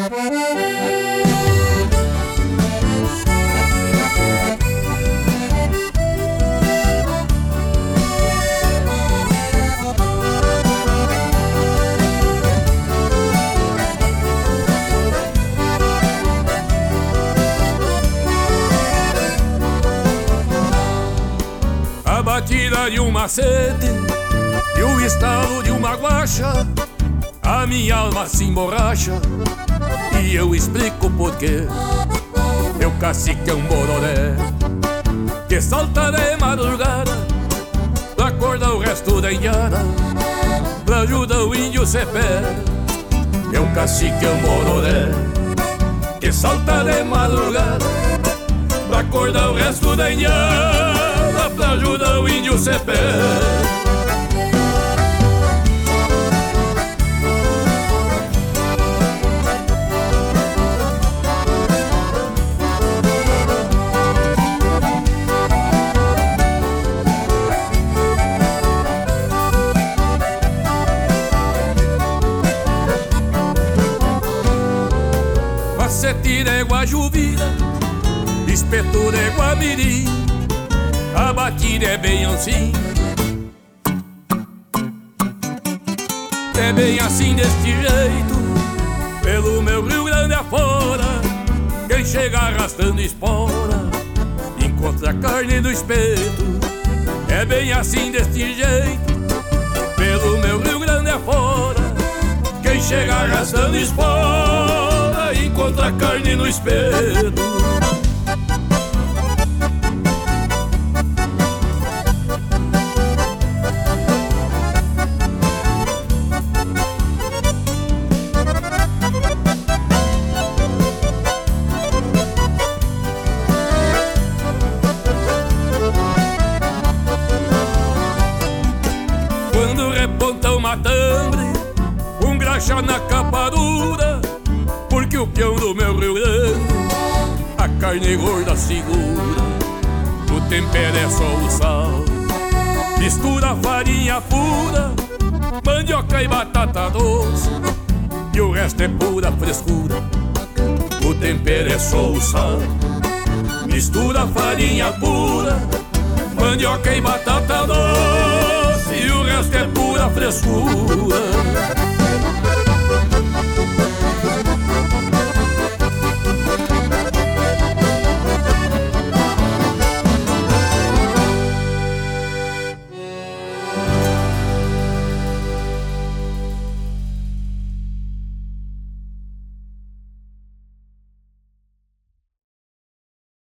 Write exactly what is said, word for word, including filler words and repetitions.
A batida de um macete e o estalo de uma guacha, a minha alma se emborracha e eu explico porquê. Meu cacique é um bororé que salta de madrugada pra acordar o resto da indiada, pra ajudar o índio se pé. Meu cacique é um bororé que salta de madrugada pra acordar o resto da indiada, pra ajudar o índio se pé. Macete de guajuvira, espeto de guamirim, a batida é bem assim. É bem assim deste jeito, pelo meu Rio Grande afora. Quem chega arrastando espora, encontra a carne do espeto. É bem assim deste jeito, pelo meu Rio Grande afora. Quem chega arrastando espora, encontra a carne no espeto. Quando reponta o matambre, um graxa na capa dura, porque o peão do meu Rio Grande a carne gorda segura. O tempero é só o sal, mistura farinha pura, mandioca e batata doce, e o resto é pura frescura. O tempero é só o sal, mistura farinha pura, mandioca e batata doce, e o resto é pura frescura.